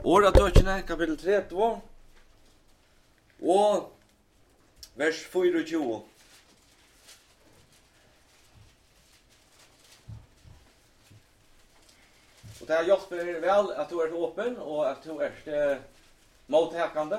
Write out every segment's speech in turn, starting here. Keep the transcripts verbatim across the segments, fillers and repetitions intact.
Åratøkene, kapitel trettio, og vers tjuefire. Og det har gjort vel at du er åpen, og at du er eh, mottakende.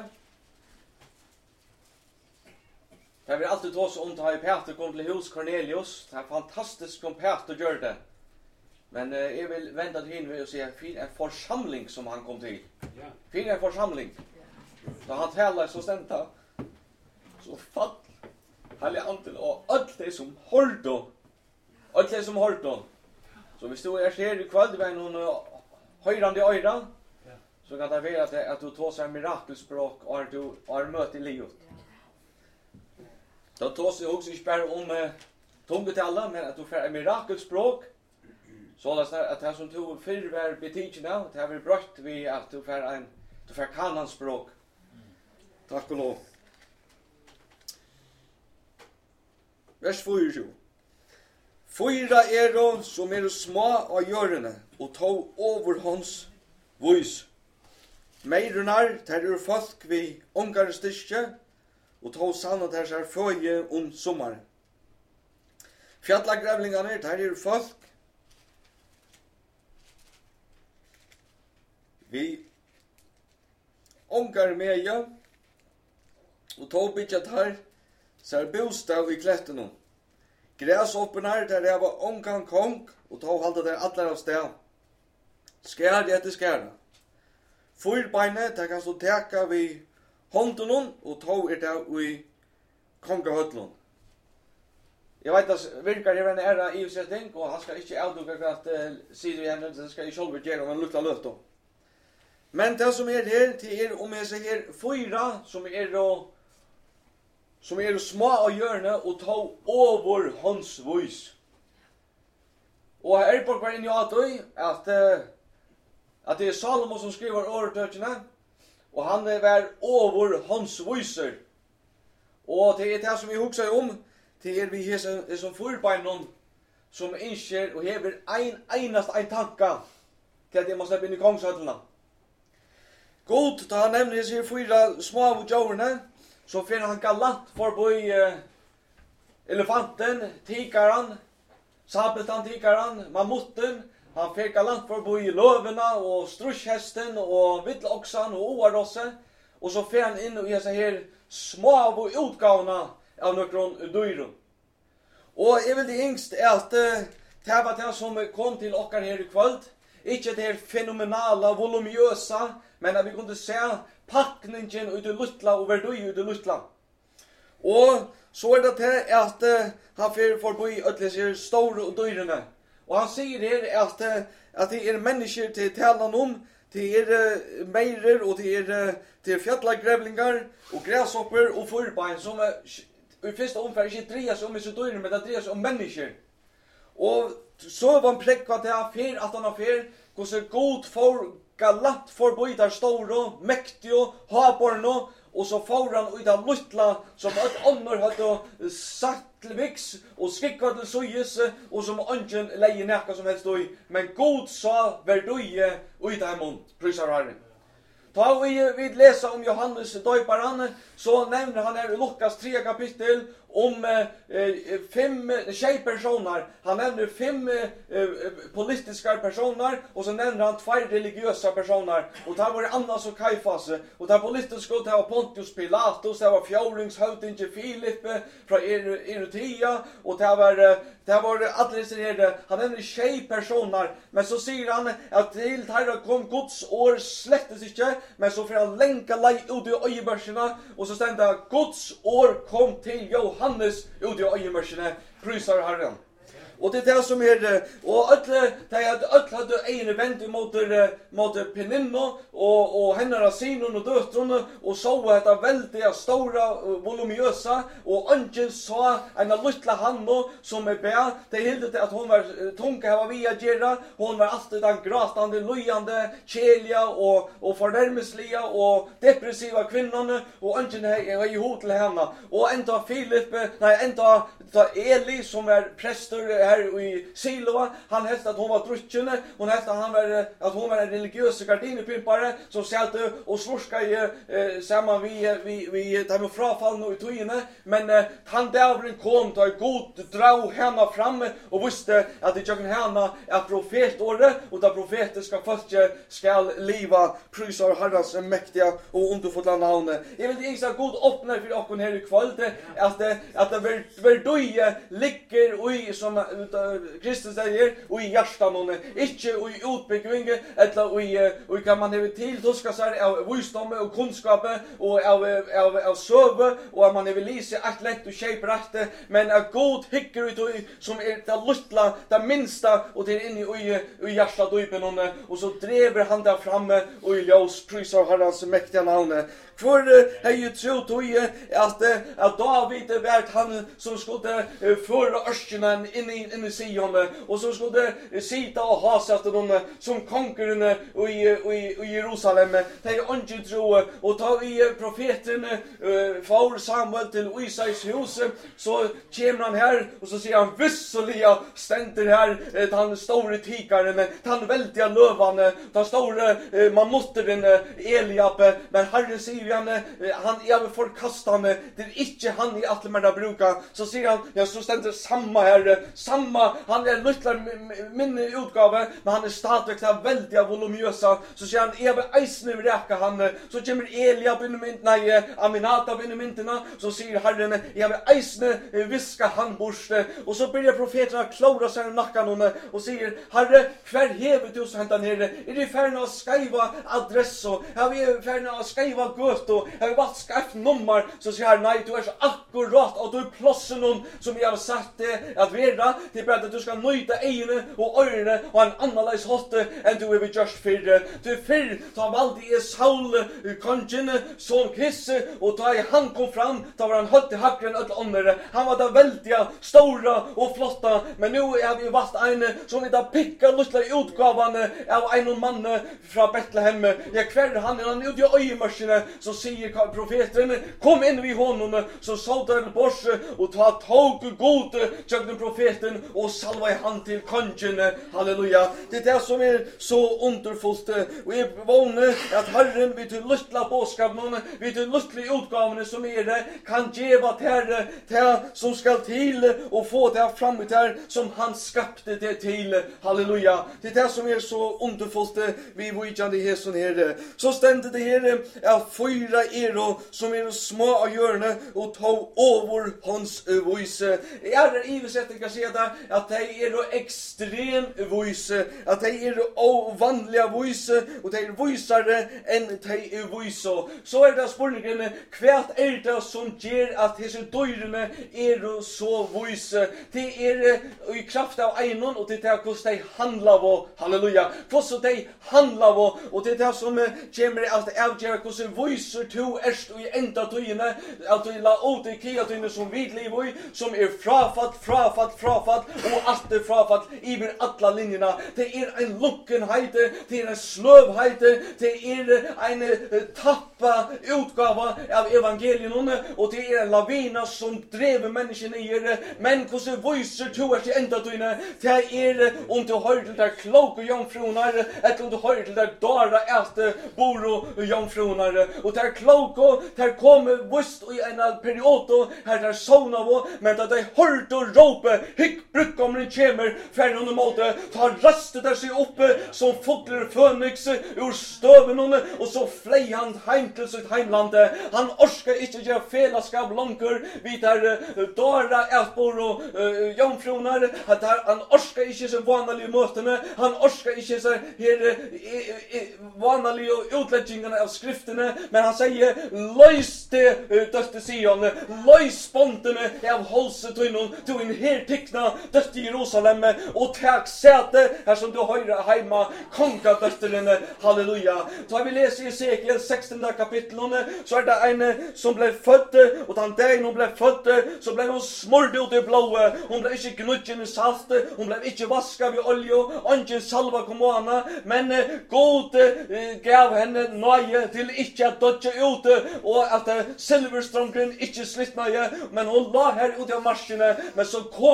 Det vil alltid ta seg om til å ha i Peter kom til hos Cornelius. Det er fantastisk om Peter gjør det. Men eh, jeg vil vente til henne og si at det er en forsamling som han kom til. Ja. Det er en forsamling. Da han taler så stenta, så fall Hellig Antel og alt det som hørte. Alt det som hørte. Så hvis du er her i kveld ved noen høyrande øyra, så kan det være at, at du tar seg mirakelspråk og at du har møte i livet. Da tar seg også ikke bare om uh, tungetallet, men at du får en mirakelspråk, så at det som du før var betydende, at det har vært brøtt ved at du får en du får kananspråk. Takk og lov. Vers tjuefire. Fyra er de som er små av hjørene, og ta over hans vois. Meirunar, der er folk vi ångare styrke, og ta sannet der er føye om sommaren. Fjallagrevlingane, der er folk vi ångare meja, og ta bytja der, så er bostav i klettene. Gräsopporna där det var ångan kong och tog halta där alla av sted. Skär det till skär. Fyrbeinet där kan så täcka vi hånden och tog det där i kongahöllon. Jag vet att virkar det en ära i utsättning och han ska inte avduka att uh, säga igen det ska i själva göra men lukta lött då. Men det som är här till er om jag säger fyra som är då som er små av hjørne og ta over hans vois. Og her på hver inn i atøy at, at det er Salomo som skriver åretøkene, og han er vær over hans voiser. Og det er det som vi husker om, det er vi er som forbeinon som innskjer og hever ein einast ein tanka til at jeg må slippe inn i kongshøttene. God, da han nevner seg fyra små av hjørne, så finner han galant forbi uh, elefanten, tigaren, sabeltan tigaren, mammutten. Han finner galant forbi løvena og strushesten og vitteloksan og oarosse. Og så finner han inn i disse her små utgavene av noen dyren. Og jeg vil det yngst er at uh, det var det som kom til okkar her i kveld. Ikke det her fenomenala, volumösa, men at vi kunne se pakningen ut i luttla og verdi ut i luttla. Og så er det til at uh, han får forbi ødelig sier store og dyrene. Og han sier her at, uh, at det er mennesker til talan om, det er uh, meirer og det er, uh, det er fjallagrevlingar og græsopper og forbein som uh, i første omfær ikke dreier seg om disse dyrene, men det dreier seg om mennesker. Og så var han prekva til at fyr, at han har fyr, hvordan god for galant forbi der store, mektige, haborne, og så får han ut av luttla, som et ånder hadde sagt til viks, og skikka til søyes, og som ånden leie nekka som helst døy. Men god sa verdøye ut av munn, prysar herren. Da vi, vi leser om Johannes døyparen, så nevner han her i Lukas tre kapittel om eh, fem tjej personer. Han nevner fem eh, politiska personer, og så nevner han två religiösa personer. Og det var Annas og Kaifas. Og det politiska, det var Pontius Pilatus, det var fjordingshövdinge Filip fra Erutia, og det var, det var alle disse her. Han nevner tjej personer, men så sier han at til her kom Guds år slettes ikke, men så får han lenka lei ut i øyebørsene, og så stender Guds år kom til Johannes ut i øyebørsene, prysar Herren. Og det er det som er, og alle, de hadde, alle hadde ene vendt mot, mot Peninno, og, og henne av sinon og døtrene, og så dette veldige, store, volumösa, og ønsken sa en av luttla hanno som er bæ, det hilde til at hun var tunga hava via gjerra, hun var alltid den gratande, lujande, kjelja og, og fornærmeslige og depressiva kvinnerne, og ønsken er i hod til henne. Og enda Filip, nei, enda Eli som er prester här i Siloa, han hette att hon var drucken, hon hette att han var att hon var en religiös gardinepimpare som satt och slurskade eh, samman vi vi vi tar med frafall nu i tojene, men eh, han dävren kom till god dra henne fram och visste att det jag henne är profetåret och där profetiska folket ska leva prisar Herrans mäktiga och underfulla namn. Jag vill inte god öppna för oss här i kväll att att det ver verdoje ligger i som Kristus säger och i hjärtan och inte i utbyggning eller i och kan man ha till då ska så av visdom och kunskap och av av av söve och man vill läsa att lätt och shape rätt men a god hicker ut som är det lilla det minsta och det är inne i i hjärtat och och så driver han där framme och i ljus prisar Herrans mäktiga namn. För är ju tro då att att David var han som skulle föra örsken in i in i Sion och så skulle sitta och ha sig efter dem som konkurren i i i Jerusalem. Det är inte tro och ta i profeten för Samuel till Isais hus så kommer han här och så säger han visseliga ständer här han stora tigaren han väldiga lövan han stora mammuteren Eliab men Herren säger han han är förkastande det är inte han i att man brukar så säger han ja så ständer samma här samma han är lite min utgåva men han är stadigt där väldiga volumösa så säger han är isen räka han så kommer Eliab in med nej Aminadab in med så säger Herren jag vill isen viska han borste och så börjar profeterna klara sig i nacken och säger Herre kvar hevet du så hämta ner är det färna att skriva adress och har vi färna att skriva gött och har vi varit skaff nummer så säger han nej du är så akkurat och du är platsen någon som jag har sagt att vara det är bara att du ska nöjda egna och öronen och en annorlunda hot än du är just för du för ta vald i Saul kongen som kisse och ta i han kom fram ta var han hötte hackren öll andra han var där väldiga stora och flotta men nu är vi vast en som vi där picka lustla utgåvan av en man från Betlehem jag kvar han han ut i öjmaskinen så säger profeten kom in vid honom så sa den bors och ta tog god till den profeten och salva han till kongen halleluja det är det som är så underfullt och är våne att Herren vid till lustla boskapen vid till lustla utgåvan som är det kan geva till det som ska till och få det fram ut där som han skapade det till halleluja det är det som är så underfullt vi vujande Jesus här så ständer det här är fyra ero som är små av hjörne och ta över hans voice. Jag är i sättet kan säga att det är extrem voice, att det är ovanliga voice och det är voiceare än det är voice. Så är det spårningen kvärt är det som ger att dessa dörrarna är så voice. Det är i kraft av enon och det är hur det handlar om. Halleluja. Hur så det handlar om och det är det som kommer att avgöra hur voice to erst och i enda tøyene at du la ut i kiatøyene som vidliv i som er frafatt, frafatt, frafatt og atter frafatt iver alla linjerna. Det er en lukkenheite, det er en sløvheite, det er en tappa utgava av evangelien og det er en lavina som drever menneskene i det. Men hvordan voice to erst i enda tøyene det er om du hører til der kloke jomfrunar eller om du hører til der dara erte boro jomfrunar og der kloke der kom vust i en period her der sona var men da de hørte og rope hikk brukkomren kommer for noen måte ta rastet der seg oppe som fotler fønix ur støven og så flei han heim til sitt heimlande han orska ikke gjøre felaskap langer vid der dara etbor og uh, jomfrunar at der, han orska ikke så vanlige møtene han orska ikke så her vanlige utleggingene av skriftene men han sier løys det døtte Sion løys spontene av holsetøynen til en her tikkna døtte Jerusalem og takk sete her som du høyre heima konga døtterne halleluja så har vi lest i Esekiel sextonde kapitlen så er det en som ble født og den dagen hun ble født så ble hun smurt ut i blåe hun ble ikke gnudgen i salt hun ble ikke vasket ved olje og ikke salva kom henne men god gav henne nøye til ikke at dødje ut og at silverstrømgren ikke slittna men hun la her ut av marsjene men så kom påska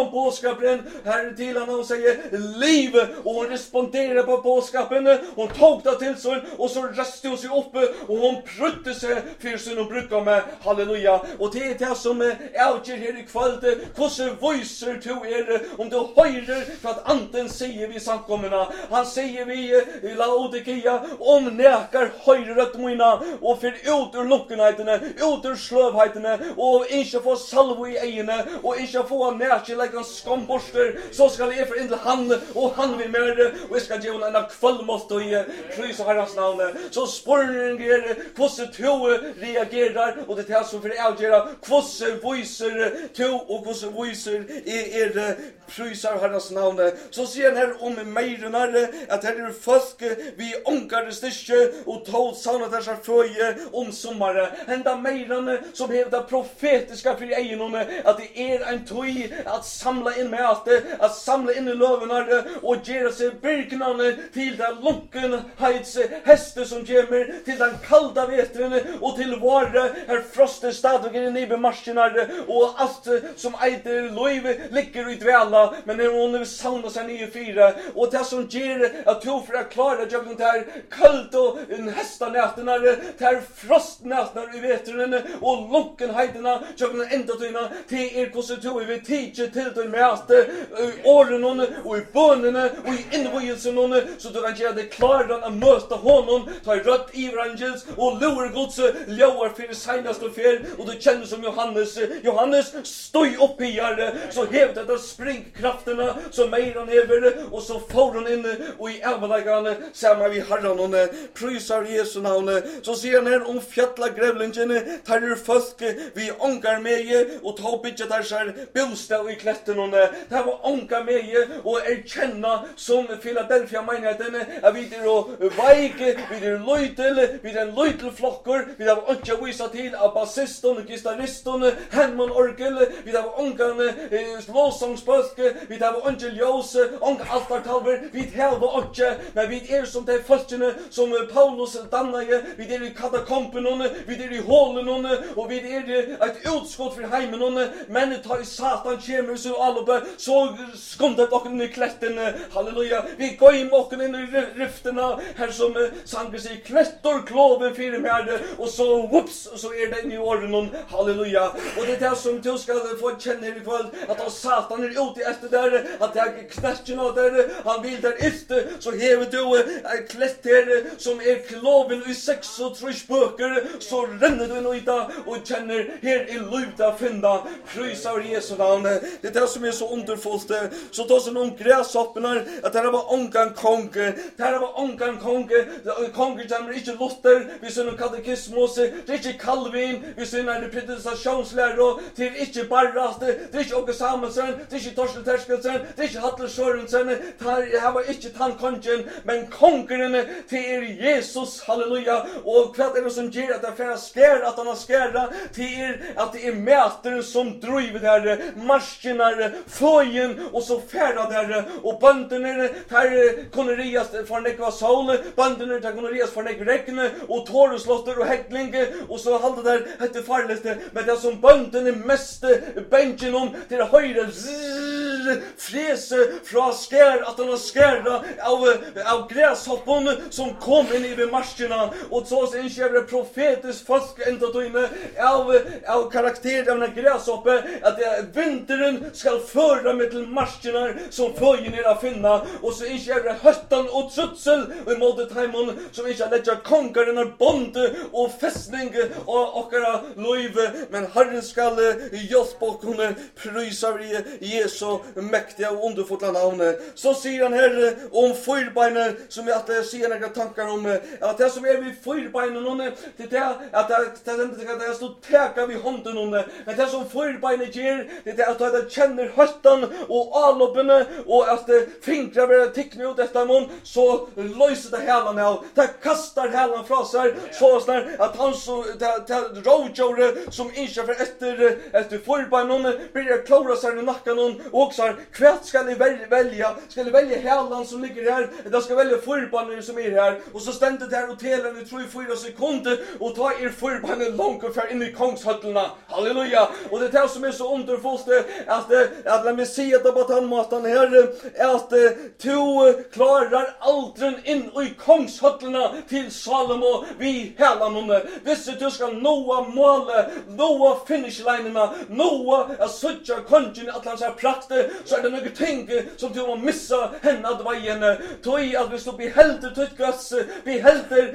bådskapen här till han och säger liv och hon responderar på bådskapen. Hon tog det till sig och så reste hon sig upp och hon prutte sig för sin och brukar med halleluja. Och det är det som avgör här i kväll. Hvordan voicer to er om du høyrer för att anden säger vi samkomna. Han säger vi Laodikeia om nekar høyrer rødt mina og för ut ur lukkenheitene, ut ur sløvheitene og ikke få salvo i egene og ikke få nekje like en skamborster så skal jeg for inn til han og han vil mer og jeg skal gi henne en kvallmått og i prys og herrens navn. Så spørningen er hvordan to reagerar og det er det som for å avgjøre hvordan voicer to og hvordan voicer er er prysar herrens navn. Så sier han her om meirenar at her er folk vi ångare styrke og tål savna dessar føye om sommare. Henda meirane som hever det profetiska for egenome at det er en tøy at samla inn med alt at samla inn i løvenar og gjøre seg byrknane til den lunkenheits heste som kommer til den kalda vetren og til våre her froste stadviger i bemarskinar og alt som eider løyve ligger i dvela men er hun vil savna seg nye fire og det som gjør at to for å klare jøkken til kaldt og hestanætene til frostnætene i vetrene og lunkenheitene jøkken enda tøyne til er hvordan to vi tidser til den med årene og i bønene og i innvøyelsene så du kan gjøre det klare å møte honom ta rødt ivrangels og lover gods ljøver for senest og fer og du kjenner som Johannes Johannes støy opp i her så hever dette springkrafterna som mer han hever og så får han inn og i avleggene sammen vi herren og prysar Jesu navn så sier han her om fjalla grevlingen tar er folk vi ångar med og ta bytja der sær bostad i kletten og tar var ångar med og erkjenna som Philadelphia menigheten at vi er og veik vi er løytel vi er en løytel flokker vi har ångar visa til av bassisten og gitaristen Hammond orgel vi har ångar låsangsbølk vi har ångar ljós ångar altartalver vi har ångar men vi er som de folkene som Paulus dannaje vi er i katakompen vi er i hålen og vi er et utskott for heimen men ta i satan kommer så alle så skundet dere i kletten halleluja vi går inn dere inn i riftene her som sanger seg klettor kloven fire med og så whoops så er det inn i årene halleluja og det er det som du skal få kjenne her i kveld at satan er ute etter der at det er knekken av der han vil der yfte så hever du en klett her som er kloven i seks og trus bøker så renner du inn i det og kjenner her i løyta finna prys av Jesu navn det er det som er så underfullt så tar seg noen græshoppene at det var ångan kong det var ångan kong konger kommer ikke lutter vi synger katekismos det er ikke Calvin vi synger predestinasjonslære det er ikke Barras det er ikke Åke Samuelsen det er ikke Torsten Terskelsen det er ikke Hatle Sørensen det var ikke tannkongen men kongeren til er Jesus halleluja og hva er det som gjør at det er for å skære at han har skære til er at det er mæteren som driver der marskenar føyen og så færa der og bøndene der kunne rias for nekva sol bøndene der kunne rias for nekva regne og tåreslotter og hekling og så halde der hette farligste men det som bøndene meste benchen om til høyre frese fra skær at han har skæra av, av græshoppen som kom inn i marskerna og så er ikke profetisk folk enda tøyne av, av karakter av en græshoppe at vinteren skal føre med til marskerna som føyen er å finne og så ikke er høttan og trutsel og i måte taimon som ikke er letja kongeren er bonde og festning og okkara løyve men Herren skal hjelpe og kunne prysa Jesu mektige og underfotla navnet så sier han her om fyrbeinet som jeg at sier noen tankar om at det som er vi fyrbeinet det er at det er stått teka vi hånden men det som fyrbeinet gjør det er at det kjenner høttan og avloppene og at fingre vil tikkne ut etter mun så løser det helan av det kastar helan fra seg så snart at han så det rådjore som ikke for etter etter fyrbeinet blir klora seg i nakkan og også husar, kvart skal jeg vel- velja? Skal jeg velja hälan som ligger her, eller skal jeg velja fyrbaner som er her? Og så stendet der hotellen i tre fyra sekunder, og ta er fyrbaner langt og fer inn i kongshøttelna. Halleluja! Og det er det som er så underfullt, at, at la meg si at det på den måten her, at du klarar aldren inn i kongshøttelna til Salomo vi hälanone. Hvis du skal noa måle, noa finishlinena, noa a sucha kongen at han har prakte, så er det noe ting som du må missa henne ad veien. Tøy at hvis du behelder tøyt gass, behelder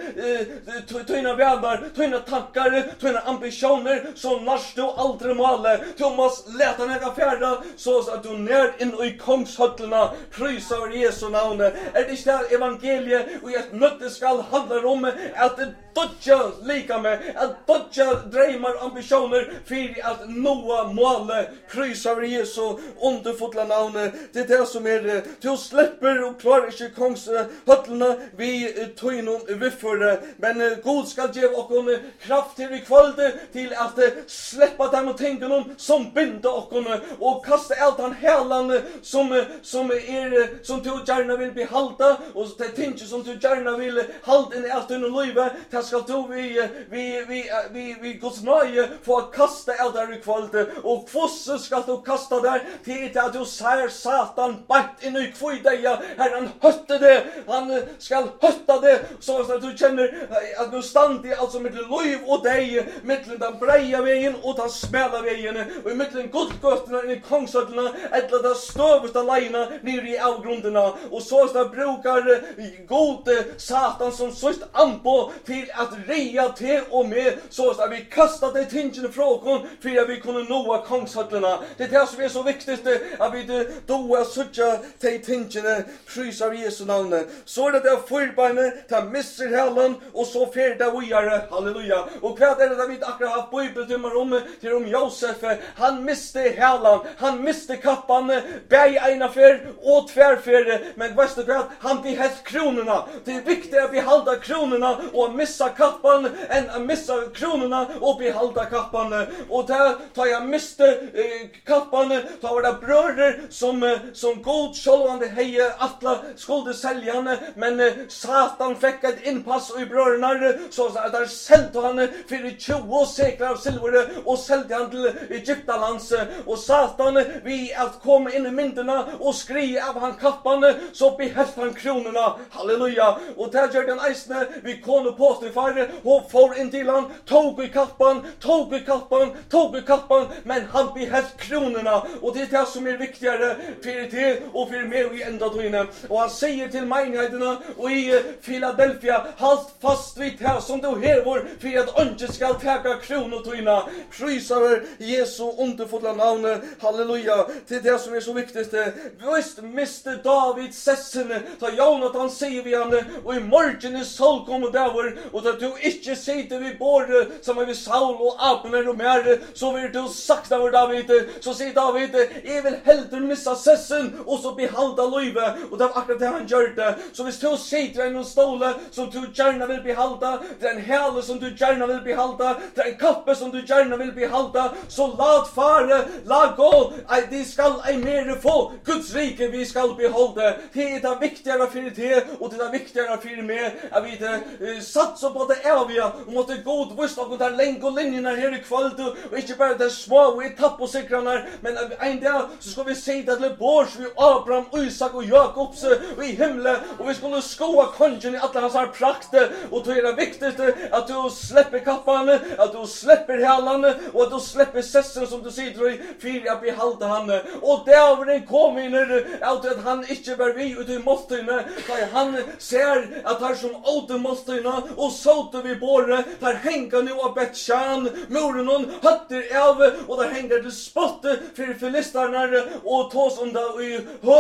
tøyna vänner, tøyna tankar, tøyna ambitioner, så nars du aldri måle. Du må leta nega fjärda, så at du nær inn i kongshøttelna, prys over Jesu navn. Er det ikke det evangeliet og et nøtteskall handler om at det dodja lika med, at dodja dreymar ambitioner for at noa måle, prys over Jesu underfotla navn. Det er det som er, du slipper og klarer ikke kongshøttelna vi tøynon vifføre, men God skal gjøre okkon kraft til i kvölde til at sleppa dem og tingene som binder okkon og kaste alt han helan som, som er som du gärna vill behalda og det ting som du gärna vill halda inn i alt under livet, det skal du vi vi vi vi vi Guds nøye få kasta alt der i kvölde og kvosse skal du kasta der til at du ser Satan bakt inn i kvoideia her han høtte det, han skal høtta det så at du kjenner at du standi altså med liv og deg mittlen den breia veien og den smela veien og i mittlen godgøttene inn i kongshøttelna eller den støvesta leina nere i avgrundena og så at det brukar gode Satan som søst anpå til at rea til og med så at vi kastar de tingene fra oss for at vi kunne noa kongshøttelna. Det er det som er så viktigt at vi doa suttja de tingene prys av Jesu navn. Så er det det fyrbeinet, det misser helen og så fer det videre. Halleluja. Og hva er det da vi akkurat har bibeltimmer om til om Josef? Han miste helen, han miste kappan, bæg ena fer og tverfer, men vet du hva? Han behelt kronene. Det er viktig at vi halda kronene og missa kappan enn å missa kronene og behalda kappan. Og da tar jeg miste eh, kappan, da var det brødre som, som god sjålvande heie atla skulle selja han, men eh, Satan fikk et innpass i brødrene, så at han selte han for tjue sekler av silver og selte han til Egyptalands. Og Satan, vi at komme inn i myndene og skri av han kappene, så behelt han kronene. Halleluja. Og der gjør den eisne, vi kone påstyrfare, og får inn til han, tog i kappan, tog i kappan, tog i kappan, men han behelt kronene. Og det er det som er viktigere for det og for meg i enda tøyne. Og han sier til menighetene og i Philadelphia, halt fast vid det som du hever, for at ønske skal teka kronetøyne. Prys over Jesu underfotla navn. Halleluja. Det er det som er så viktigst. Visst miste David sessene, da Jonathan sier vi han, og i morgen er sol kommer der, og da du ikke sitter vid båret, som er vid Saul og Abner og mer, så vil du sagt av David, så sier David, jeg vil heldur missa sessen, og så behalda livet, og det var akkurat det han gjør det. Så hvis du sitter i noen stole som du gärna vill behalda, det er en hele som du gärna vill behalda, det er en kappe som du gärna vill behalda, så lat fare, la gå, de skal ei mere få, Guds rike vi skal beholde. Det er det viktigere for det, og det er det viktigere for meg, at vi uh, satser på det evige, og måtte god vist og der lenge og linjene her i kveld, og ikke bare det små og etappesikrene, men en dag så skal vi si det til bors vi Abraham, Isak og Jakobs og i himmelen, og vi skulle skoa kongen i alle hans her prakte, og det er det viktigste at du slipper kappene, at du slipper helene, og at du slipper sessen som du sier, for å behalde han. Og dæveren kom inn at han ikke var vi ut i måltøyene, da han ser at han som åte måltøyene, og såte vi båre, der henger nå av Betsjan, muren og høtter av, og der henger det spottet for filisterne, og tås om det i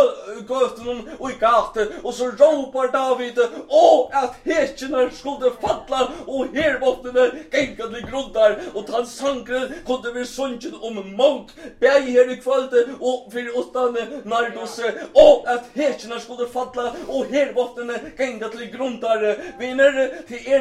gøten og i gate, og så råper David, og at hekene skulle falla, og herbottene genga til grunntar, og han sangre kunne vi sunget om mångt, bæg her i kvölde, og for åttane Nardos, og at hekene skulle falla, og herbottene genga til grunntar. Vinner, til er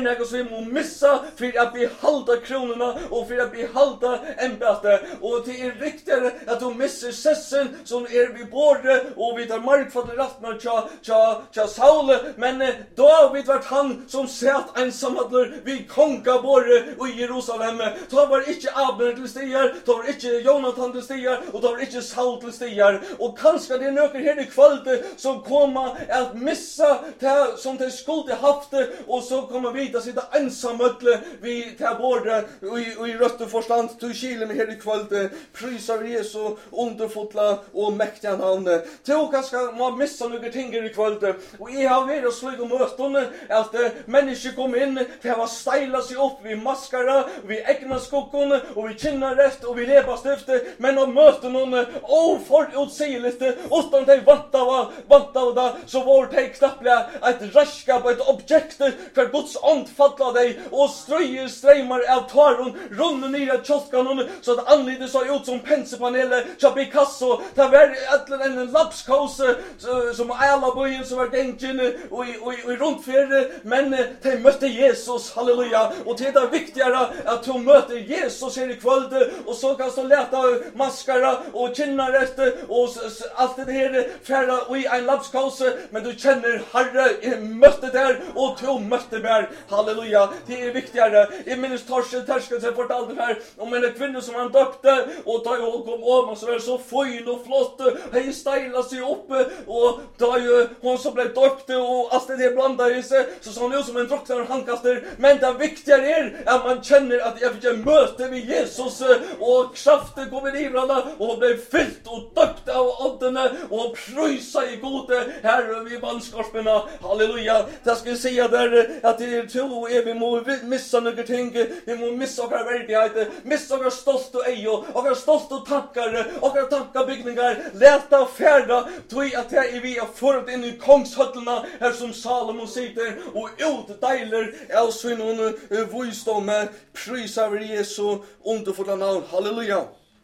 något som vi må missa för att vi halda kronorna och för att vi halda ämbete. Och det är viktigare att du missar sessen som är vid bordet och vi tar markfattade rattnar tja, tja, tja Saul. Men eh, då har vi varit han som satt ensammadler vid kongabordet i Jerusalem. Då var inte Abner till stigar, då var inte Jonathan till stigar och då var inte Saul till stigar. Och kanske det är några här i kväll som kommer att missa det som de skulle haft och så kommer vi att sitta ensammadler vid det bordet och i rötterforstand till Chile med här i kväll. Prisar Jesu underfotla och mäktiga namn. Då kanske man missa några ting i kväll. Och jag har varit och slug om möten att uh, människor kom in till att styla sig upp vid maskara, vid äggnaskockon och vid kinnarätt och vid lepastift. Men om möten någon oförutsägligt utan de vantava, vantava så var det knappt ett raskap, ett objekt för Guds ond fattla dig och ströjer strämmar av taron runt ner i kioskanon så att anlitet såg ut som pensepaneler så Picasso. Det var en lapskaus som alla böjen som var gängen och i runtfärd, men de mötte Jesus, halleluja. Och det är viktigare att de möter Jesus här i kväll och så kan de läta maskara och kinnarätt och allt det här färra i en lapskaus, men du känner Herre, jag mötte där och du mötte där, halleluja. Det är viktigare. Jag minns Torsten Terska som fortalte det här om en kvinna som han döpte och då hon kom om och så var så fin och flott, hej stila sig upp och då hon så blev döpt och allt det blandade sig så såg hon ut som en drucknare handkaster. Men det viktigare är att man känner att jag fick möte med Jesus och kraften kom i livrarna och blev fyllt och döpt av ådderna och pröjsa i gode här vid vanskarsperna. Halleluja. Jag ska säga där att det är tro är vi må missa några ting. Vi må missa våra värdigheter, missa våra stolt och ejo, och våra stolt och tankar, och våra tankabyggningar. Läta färda, tog att här är vi har förut in i kongshötterna här som Salomon sitter och utdeiler av sin visdom. Prisar vi Jesu underfulla namn. Halleluja.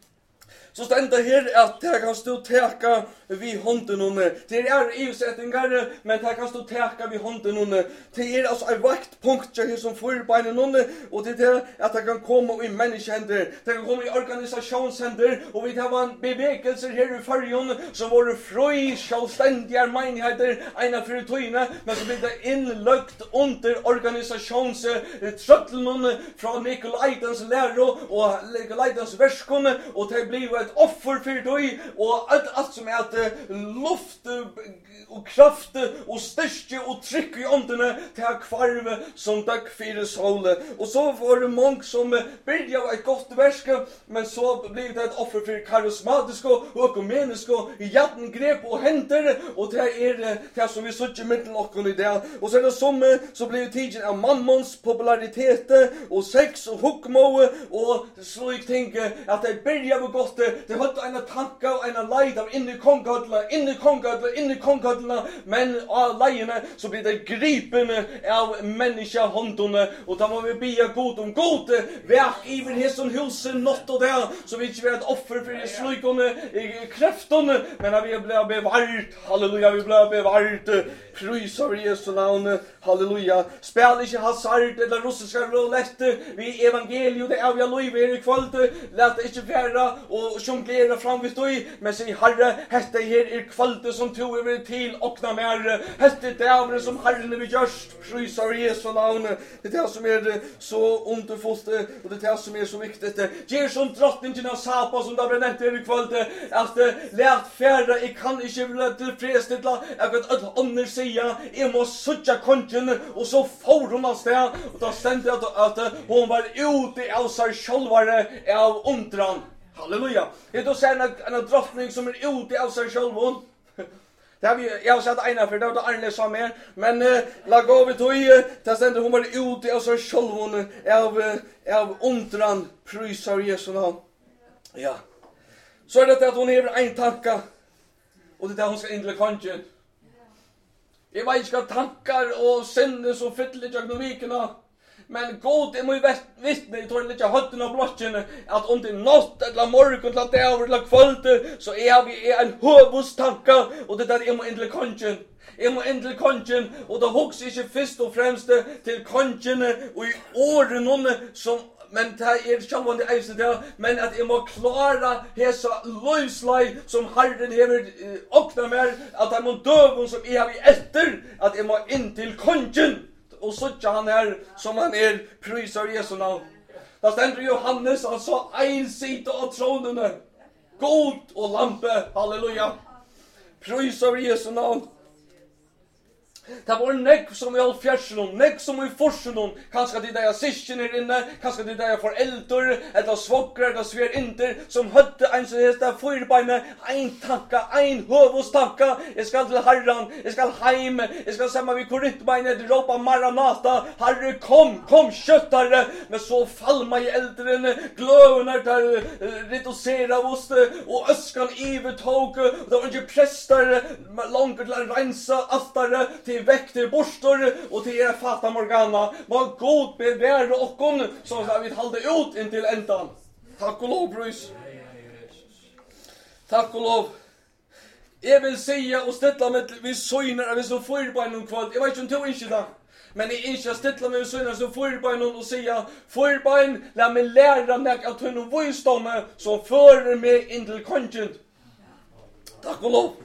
Så ständer här att det kan stå täcka vid hånden hon. Det är EU-sättningar, men det kan stå täcka vid hånden hon. Det är alltså en vaktpunkt här som får beinen hon. Och det är det att det kan komma i människohänder. Det kan komma i organisationshänder. Och vi har en bevekelser här i färgen som var fri, självständiga menigheter, ena för tøyne, men så blir det inlögt under organisationströtteln från Nikolaitens läro och Nikolaitens verskon. Och det blir ett offer för dig och allt, allt som är att luft och kraft och styrke och tryck i åndene till kvarv som tack för sol. Och så var det många som började ett gott verk, men så blev det ett offer för karismatiska och ekumeniska hjärtengrepp och händer, och det är det som vi söker mittel och i det. Och så är det som så blev tiden av mammons popularitet och sex och hukmo och så jag tänker att det började gott. Det hade en tanke och en leid av inne i kongadla, inne i kongadla, inne i kongadla, men av lejerna så blir det gripen av människa håndorna, och då må vi be god om god verk i vid hesson husen nått och där, så vi inte blir ett offer för slukone kräftorna, men vi blir bevart, halleluja, vi blir bevart, prysar Jesu namn, halleluja. Spel inte hasard eller russiska roulette vid evangeliet, det är vi lov i kväll, lät det inte vara och jonglera fram vid dig, men säg Herre, hette här är kvalitet som tog över till och när mer, hette det är som Herren vi görst, prysar Jesu namn. Det är det som är så underfullt och det är det som är så viktigt. Ger som drottningen av Sapa som där nämnt här i kväll, att lät färra, jag kan inte vilja tillfredsställa, jag vet att under säga, jag måste söka kongen, och så får hon av sted, och då stände att, att hon var ute av sig självare av undran. Halleluja. Det är då sen en, en drottning som är ute av sig själv. Det har vi, jag har sett ena för det var Arne sa mer, men eh, la gå vi tog i, det stände hon var ute av sig själv av, av undran, prysar Jesu namn. Ja. Så är det att hon har en tanke, och det är det hon ska in till kongen. Jag vet inte tankar och sinne som fyller genom vikerna. Men god är mig vittne i tar lite hötten av blocken att om det natt eller morgon till att det över till kväll så är vi en huvudstanke och det där är man inte kongen. Är man inte kongen och då hooks inte först och främst till kongen och i åren någon som men det är självande eisen där men att jag må klara hesa livslej som Herren hever öppna mer att jag må dövon som är vi efter att jag må in till kongen och så han är som han är prisar Jesu namn. Där ständer Johannes han sa en sida av tronen god och lampe halleluja. Prisar Jesu namn. Det var nekk som i all fjärsen, nekk som i forsen, kanskje de der syskjen er inne, kanskje de der foreldre, eller svokre, eller sver inter, som høtte en som heter fyrbeine, ein tanka, ein høvostanka, jeg skal til Herren, jeg skal heim, jeg skal semme vid korintbeine, de råpa Maranata, Herre kom, kom kjøttare, men så falma i eldren, gløvene der redusera oss, og øskan ivetog, og det var ikke prester, langt til å rensa altare, til vekter borstor och till era fata morgana. Var god bevara okkon så att vi håller ut in till ändan. Tack och lov, brus. Tack och lov. Jag vill säga och ställa mig vi söjnar av så förbein någon kväll. Jag vet inte hur inte det. Men jag inte ställa mig söjnar så förbein och säga förbein låt mig lära mig att hon visdom som för mig in till kongen. Tack och lov.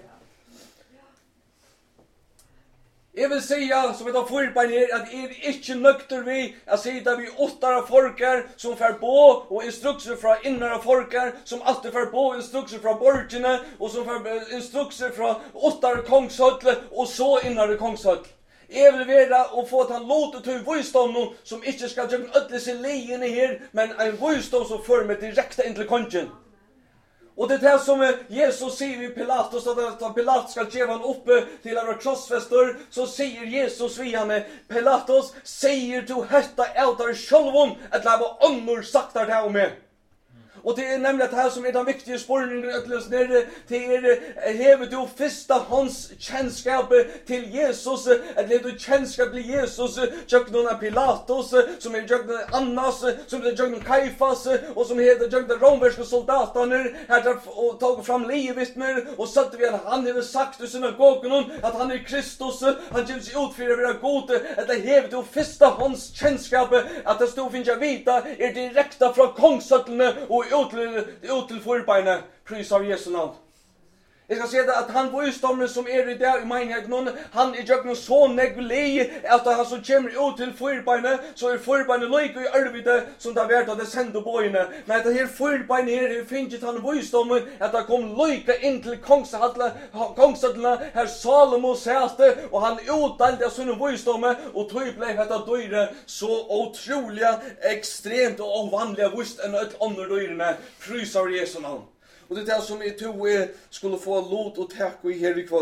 Jag vill säga som vi tar förbein här att är inte nökter vi att säga vi åtta folkar som får på och instruktioner från innara folkar som alltid får på instruktioner från borgarna och som får instruktioner från åtta kongshöll och så innare kongshöll. Jag vill vara och få att han låter till visdom som inte ska göra ödla sig lejen här men en visdom som för mig direkt in till kongen. Och det är som Jesus säger vid Pilatus att Pilatus ska ge han uppe till alla krossfester så säger Jesus vid henne Pilatus säger du hetta ältar självon att leva annor saktar det om mig. Och det är nämligen det här som är den viktiga spårningen att läsa ner till er hever du första hans känskap till Jesus att leda känskap till Jesus jöknarna Pilatus som är jöknarna Annas som är jöknarna Kajfas och som heter jöknarna romerska soldaterna här och tagit fram livvittner och satt vi att han har sagt i synagogen att han är Kristus han ger sig ut för att vara god att det hever du första hans känskap att det stod finns jag vita är direkta från kongsätteln och ut till ut till förbeina pris av Jesu namn. Jag ska säga att han var ju stommen som är i där i menigheten han är jag så negli att han så kommer ut till förbeina så är förbeina lika i arvide som det vart att det sände boyne men det här förbeina här finns inte han var ju stommen att det kom lika in till kongshalla kongshalla här Salomo säste och han uttalade sin visdom och tog blev detta döre så otroliga extremt och ovanliga visst än ett andra dörrna prisar Jesu namn. Och det är som jag tror jag skulle få lot och tack i här i kväll.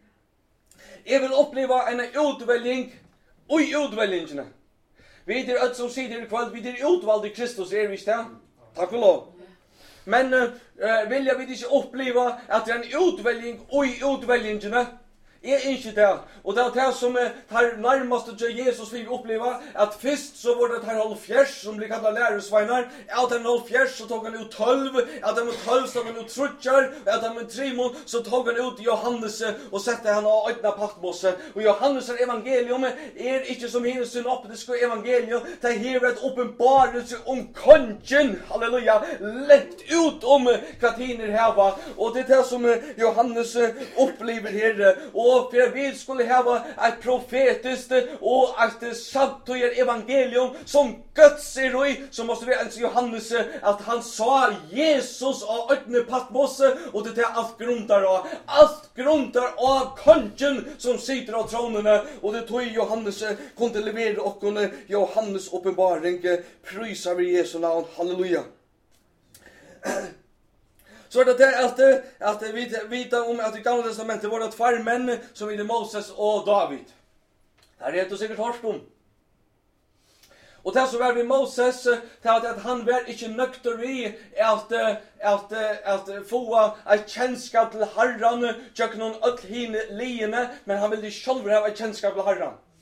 Jag vill uppleva en utväljning och utväljningarna. Vi är ett som säger i kväll, vi är utvalda i Kristus, är vi inte? Tack och lov. Men uh, vill jag inte uppleva att det är en utväljning och utväljningarna. Är inte det. Och det är det som är närmast till Jesus vi uppleva att först så var det här halvfjärs som blir kallat läresvagnar. Att den halvfjärs så tog han ut tolv. Att den med tolv så tog han ut trutjar. Att den med trimon så tog han ut Johannes och sätter han av öppna paktmosse. Och Johannes evangelium är inte som hinner synoptiska evangelium. Det är ett uppenbarelse om kongen. Halleluja. Lätt ut om kvartiner här va. Och det är det som Johannes upplever här. Och Och för vi skulle ha ett profetiskt och ett sant evangelium som Guds är i så måste vi alltså Johannes att han sa Jesus av öppna Patmos och det är allt grundar av allt grundar av kongen som sitter av tronen och det tog Johannes kunde leverera och Johannes uppenbaring prisar vi Jesu namn halleluja. Så är det där att att vi vet om att i Gamla testamentet var det två män som var Moses och David. Här är det säkert hört om. Och det så var vi Moses till att han var inte nökter vi att att att få ett känskap till Herren, jag någon öll hin liene, men han ville själv ha ett känskap till Herren.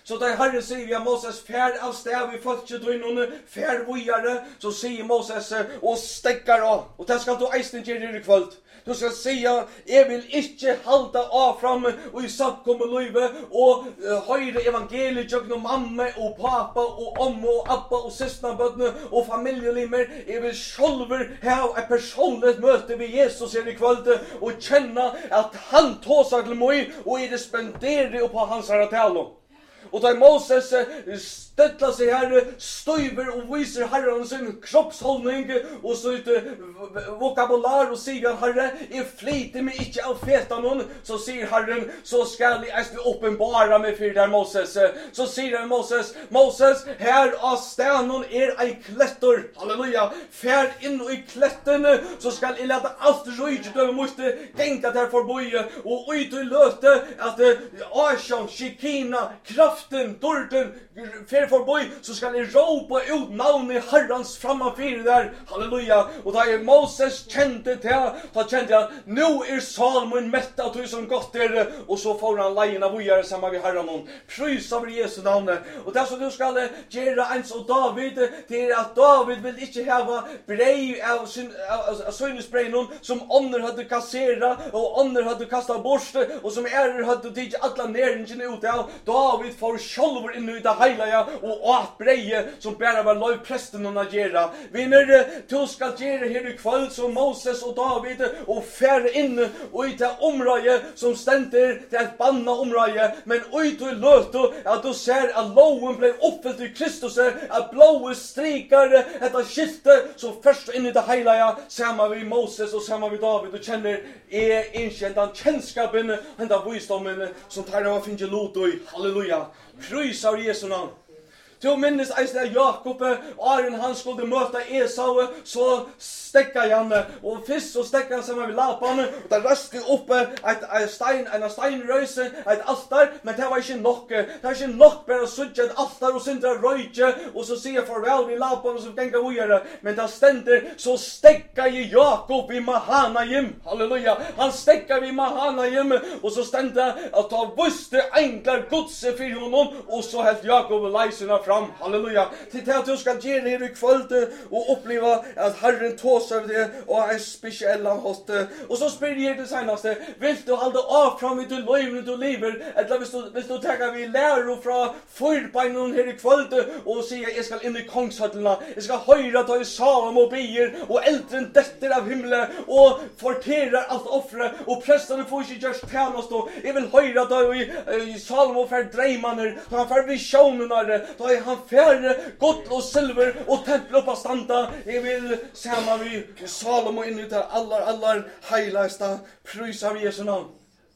Så da Herre sier vi at Moses fær av sted vi folket og innom fær vujare, så sier Moses og stekkar av. Og det skal du eisen gjøre i kvöld. Du skal si at jeg vil ikke halda av fram og i samkomme løyve og uh, høyre evangeliet jøgne mamma og pappa og omme og abba og søsnabødne og familielimer. Jeg vil sjolver ha et personligt møte ved Jesus her i kvöld og kjenne at han tåsar til meg og jeg responderer på hans herre tale. Og da Moses støtla seg her, støyver og viser herren sin kroppsholdning og så ut vokabular og sier herre, jeg flyter meg ikke av fetanon, så sier herren, så skal jeg eisne åpenbara meg for der Moses. Så sier han Moses, Moses, her av stenon er ei klettor, halleluja, fær inn i klettene, så skal jeg lete alt røyget over måtte genka der forboi, og ut i løte at Ashan, Shekina, kraften, dorden, fer forboi, så skal jeg råpa ut navnet Herrens framafyr der, halleluja, og da er Moses kjente til, da kjente jeg, nå er Salmon mett av tog som godt er, og så får han leien av vujere sammen med Herren hon, prys over Jesu navnet, og det som du skal gjøre ens og David, det er at David vil ikke hava brei av søgnesbreien som ånder hadde kassera, og ånder hadde kastet bort, og som ærer hadde tidsi alle næringene ut av, David får sjolver inn i det heilige, og at breie som bare var lov presten å gjøre. Vinner, du skal gjøre her i kveld som Moses og David, og fære inn og i det området som stender til et banna område, men ut og løte at du ser at loven ble oppfylt i Kristus, at blåe strikar etter skiltet som først inn i det heilige, sammen med Moses og sammen med David, og kjenner er innkjent den kjennskapen, den visdommen som tar av å finne lot i. Halleluja. Prys av Jesu navn. Til minnes eisne Jakob, Aren han skulle møte Esau, så stekka han, og først så stekka han sammen med Lapan, og da raste opp et, et stein, en steinrøyse, et altar, men det var ikke nok. Det var ikke nok bare å suttje et altar og syndra røyke, og så sier farvel vi Lapan, og så genga vujere. Men da stender, så stekka i Jakob i Mahanaim, halleluja, han stekka i Mahanaim, og så stender at ta vuste enklar godse for honom, og så helt Jakob leisena fram. Halleluja. Til det at du skal gjøre her i kvöld og oppleve at Herren tåser det og er spesiell av hos det. Og så spør jeg det seneste, vil du holde av fram i du løyvene du lever, eller hvis du, hvis du tenker vi lærer fra forbeinen her i kvöld og sier jeg skal inn i kongshøttene, jeg skal høre at du i Salom og bier og eldren detter av himmelen og forterer alt offre og prestene får ikke gjørs tjenest og jeg vil høre at du i, i Salom og fer dreimaner, da han fer visjoner, da er han færre godt og silver og tempel opp av standa. Jeg vil sammen med Salomo inn i det aller, aller heiligste prys av Jesu navn.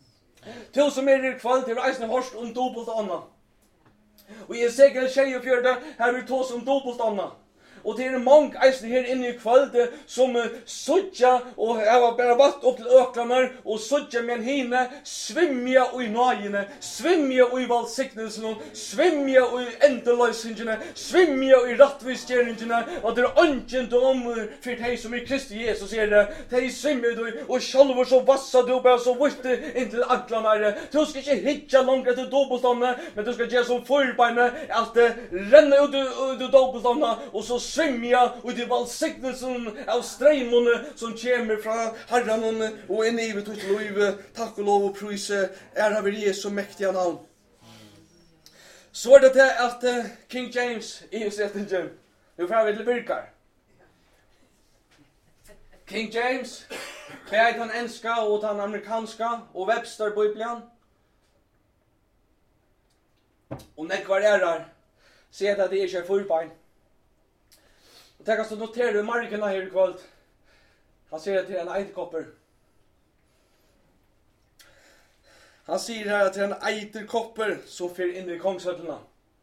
Til som er i kveld til reisende hårst om dobbelt anna. Og jeg er sikkert tjej og fjørde her vil ta som dobbelt anna. Og det er mange eisne her inne i kveld som suttja og jeg var bare vatt opp til øklamer og suttja med en hine, svimja og i nøyene, svimja og i valgsiknelsen, svimja og i endeløysingene, svimja og i rattvisgjerningene, og det er ønsken dom for de som i Kristi Jesus er det. De svimja du og sjalver så vassa du bare så vitt inntil anklarna. Du skal ikke hitja langt etter dobbeltånda, men du skal gjøre som forbeine at det renner ut i dobbeltånda og så svimja og det valgsiknelsen av streimene som kommer fra Herren og inn i ut til livet. Takk og lov og pryse er av Jesu mektige navn. Så er det til at uh, King James i setningen, nu får vi til virkar. King James, beid han enska og den amerikanska og Webster-bibelen. Og nekvar erar, sier at det ikke er forbein. Og tenk at du noterer markene her i kveld. Han sier at det er en eidkopper. Han sier her at det er en eidkopper som fyrer inn i kongshøttene.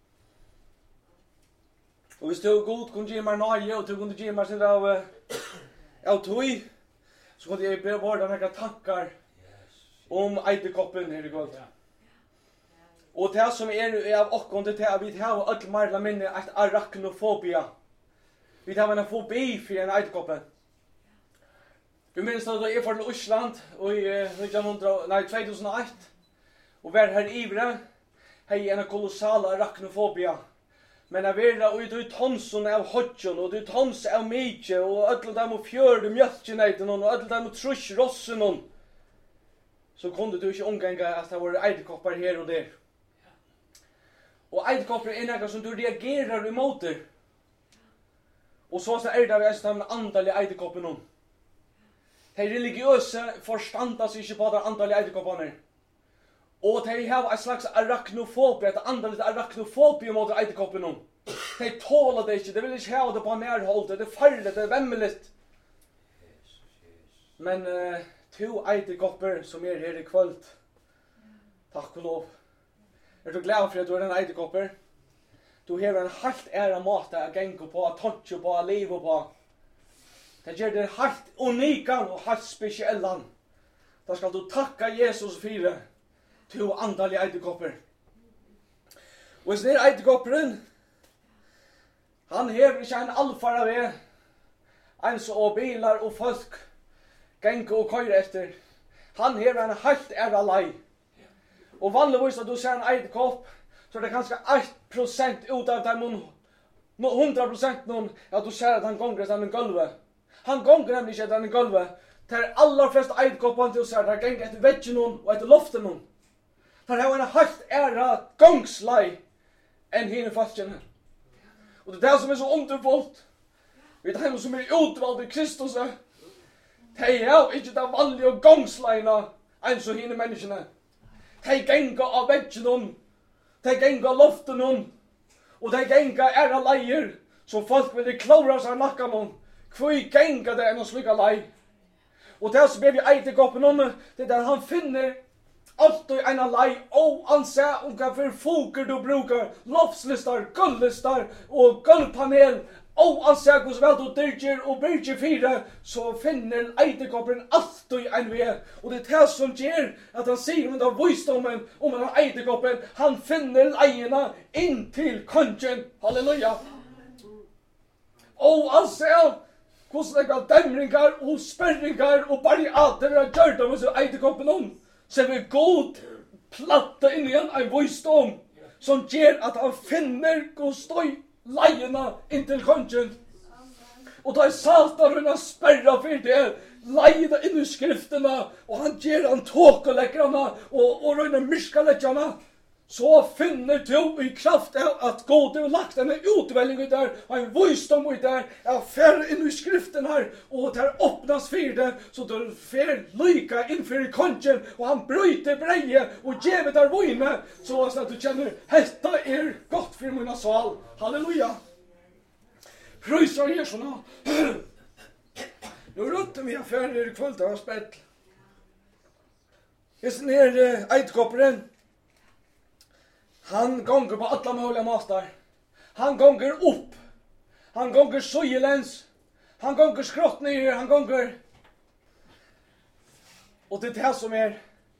Og hvis du er god, kunne gi meg nøye, og du kunne gi meg sin av, av tog, så kunne jeg be vårda noen tankar om eidkoppen her i kveld. Og det som er av okkon til at vi har alle marla minne et arachnofobia. Vi har en fobi for en eidkoppen. Vi minns at jeg var til Osland i to tusen og ett og var her ivre. hei en kolossal arachnofobia. Men jeg vera ut ut tonsen av hodjon, og ut tons av mykje, og ødel dem og fjørde mjölkjeneiten, og ødel dem og trusk rossen, så kunde du ikke omgänga at det var eidekopper her og der. Og eidekopper er noe som du reagerar imot det. Og så er det vi er den andalige eidekoppen. De religiøse forstanda seg ikke på de andalige eidekoppene. Og de har en slags arachnofobi, et andaligt arachnofobi mot eidekoppen. De tåler det ikke, de vil ikke ha det på nærholdet, det er farlig, det er vemmelig. Men uh, to eidekopper som er her i kvöld, takk og lov. Er du glad for at du er en eidekopper? Du har en helt æra måte å genge på, å tånke på, å leve på. Det gjør det helt unikan og helt spesiellan. Da skal du takka Jesus for to andalige eidekopper. Og hvis det er eidekopperen, han hever ikke en alfara ved, en så bilar og folk genge og køyre efter. Han hever en helt æra lei. Og vanligvis når du ser en eidekopp, så er det kanskje ett prosent ut av dem, hundra prosent noen, at du ser at han gonger etter en gulve. Han gonger nemlig ikke etter en gulve. Det er aller fleste eidekoppene til å se at han ganger etter veggen noen og etter loften noen. Det er en helt æra gongslei enn hine falskjene. Og det er det som er så underfullt. Vi er det som er utvalgt i Kristus. Det er ikke det vanlige gongsleina enn så hine menneskene. De ganger av veggen noen. De ganger av loften noen. Og de ganger æra leier. Så folk vil klare seg nakka noen. Hvor ganger det enn å slukka lei. Og det som er vi eitekoppen noen, det er der han finner alltid en lei, og han ser om hva for foker du bruker, loftslistar, gulllistar og gullpanel, og han ser hvordan vel du dyrker og byrker fire, så finner eitekopperen alltid en ved. Og det er det som gjør at han sier om den visdommen om den eitekoppen, han finner leiene inn til kongen. Halleluja! Og han ser hvordan det er dæmringar og sperringar og barriader og gjør dem med eitekoppen om. Så er vi god platta inn igjen en visdom som gjør at han finner god støy leiene inn til kongen. Og da er Satan å sperra for det, leide inn i skriftene, og han gjør han tåkeleggerne og, og røyne myskaleggerne. Så finner du i kraft av at God har lagt en utvelling ut der, og en visdom ut der, er færre inn i skriften her, og det er åpnas for det, så du fer lyka innfor kongen, og han bryter breie, og gjever der vøyne, så at du kjenner, dette er godt for mine sval. Halleluja! Prøyser Jesu nå. Nå røtter vi affærer i kvöld av spett. Hvis den er uh, eidkopperen, han gonger på alla möjliga måter. Han gonger upp. Han gonger søjelens. Han gonger skrått ner. Han gonger. Og det er det som er.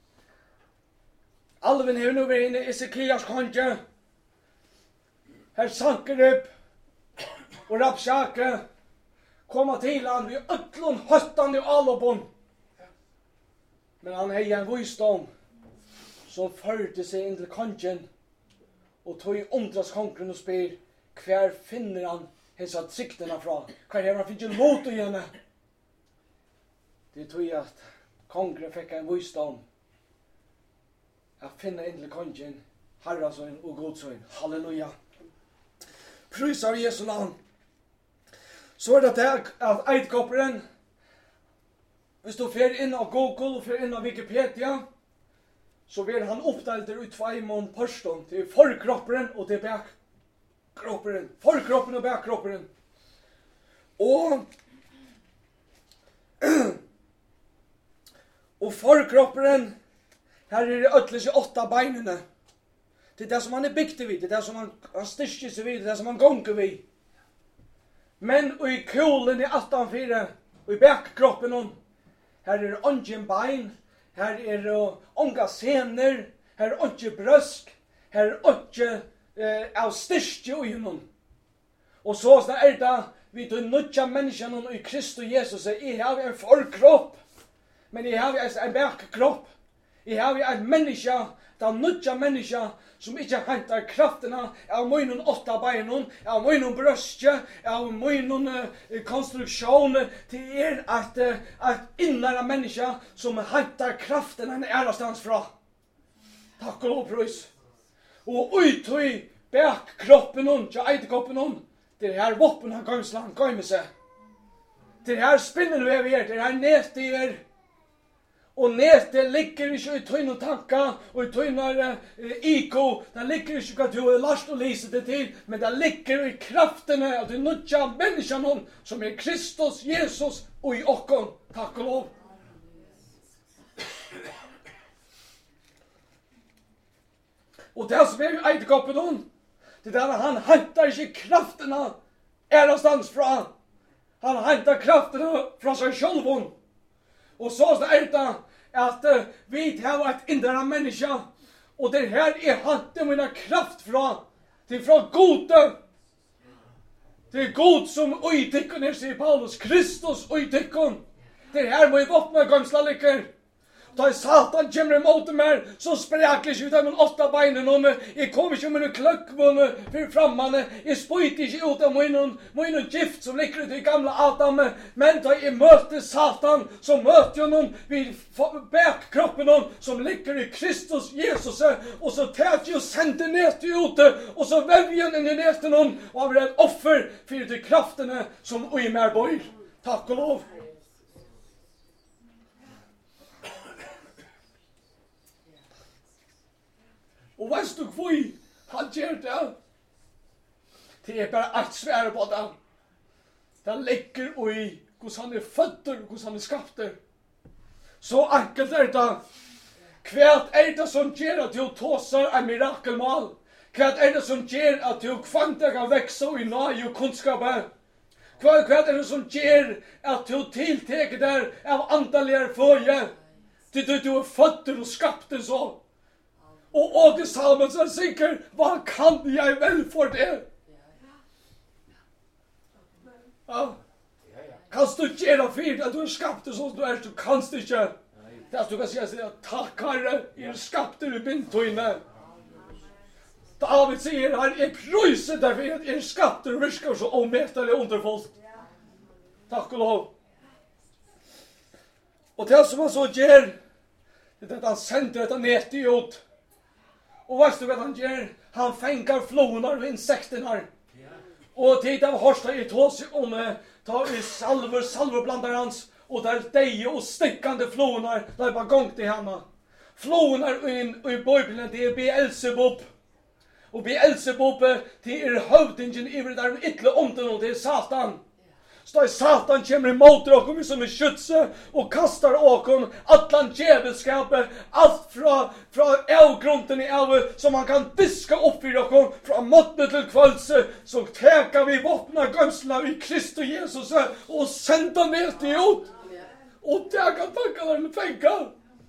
Alven har nu vært inne i Ezekias konge. Her Sankerib og Rapsjake kommer til han vid ötlun høttan i Alobon. Men han har en visdom som førte seg inn til kongen. Og tog undras kongen og spyr, hver finner han hessa tryktena fra? Hver har han finner mot i henne? Det tog at kongen fikk en visdom at finne inn til kongen, herrasøyn og godsøyn. Halleluja! Prys av Jesu navn. Så er det det at eidkopperen, hvis du fer inn av Google og fer inn av Wikipedia, så blir han oppdelter ut tvei mån pørston til forkropperen og til bakkropperen. Forkroppen og bakkropperen. Og og forkropperen, her er det øtles i åtta beinene. Det er det som han er bygd vid, det er det som han, han styrker seg vid, det er det som han gonger vid. Men og i kjolen i attanfire, og i bakkroppen, her er det ungen bein, her er det unga sener, her er ikke brøsk, her er ikke eh, av styrke i henne. Og så er det vi til nødja menneskene i Kristus Jesus, jeg har en forkropp, men jeg har en bakkropp. Jeg har en menneske, den nødja menneska som ikke hentar krafterna av møynon åtta beinon, av møynon brøstje, av møynon uh, konstruksjon, til er at, uh, at innara menneska som hentar krafterna en ærastans fra. Takk og lov, prøys. Og uttøy bak kroppen hon, tja eitekoppen hon, det her voppen han gangsland, gøyme seg. Det her spinnen vi er, det her nete i er. Og nete ligger ikke i tøyne tanka, og i tøyne uh, iko, det ligger ikke hva du har last å lise det til, men det ligger i kraftene av de nødja menneskene som er Kristus, Jesus og i okkon. Takk og lov. Og det som er i eitekoppen hon, det er der han hentar ikke kraftene ærastans fra. Han hentar kraftene fra seg sjølvun. Og så er det at uh, vi har et indre menneske, og det her er hantet mina kraft fra, til fra gode. Det er god som øytikken er, sier Paulus, Kristus øytikken. Det her må jeg våpne gangsla liker. Da Satan kommer imot meg, så sprekler ikke ut av min åtta beinen om jeg kommer ikke med noen kløkkvåne for fremmene. Jeg spøyter ikke ut av min gift som ligger ut i gamle Adam. Men da jeg møter Satan, så møter jeg noen vid bakkroppen noen som ligger i Kristus Jesus. Og så tar jeg og sender ned til ute, og så velger jeg inn i ned til noen, og har et offer for de kraftene som i meg bøyer. Takk og lov. Og veist du hvor han gjør det? Det er bare alt svære på det. Det ligger i hvordan han er føtter, hvordan han er skapter. Så enkelt er det. Hva er det som gjør at du tåser en mirakelmål? Hva er det som gjør at du kvantar kan vekse i nøye og kunnskapet? Hva er det som gjør at du tilteker der av andalige føje? Det du er føtter og skapter så. Og Åge Salmonsen sikker, hva kan jeg vel for det? Ja. Kanst du gjøre fyrt at du er skapt som du er, så kanst du ikke. Det er at du kan si at takk herre, jeg er skapt i bindtøyne. David sier her, jeg prøyser derfor at jeg er skapt og virker så omettelig underfullt. Takk og lov. Og det som han så gjør, det er at han sender dette ned i ut. Og vet du hva han gjør? Han fengar flonar og insekterna. Og tid av horsta i tås om tar vi salver, salverblandar hans, og der deie og stikkande flonar, der er bare gong til henne. Flonar i, i Bibelen, det er Beelzebub. Og Beelzebub, det er høvdingen i det der ytterlige ånden, og det er Satan. Så da Satan kommer imot dere som er skjutse og kastar åken atlan djevelskapet, alt fra, fra avgrunden i elve som man kan diska opp i dere fra måtte til kvølse, så teker vi våpna gømsla i Kristus Jesus og sender ned til ut. Og det kan takke dere med penger.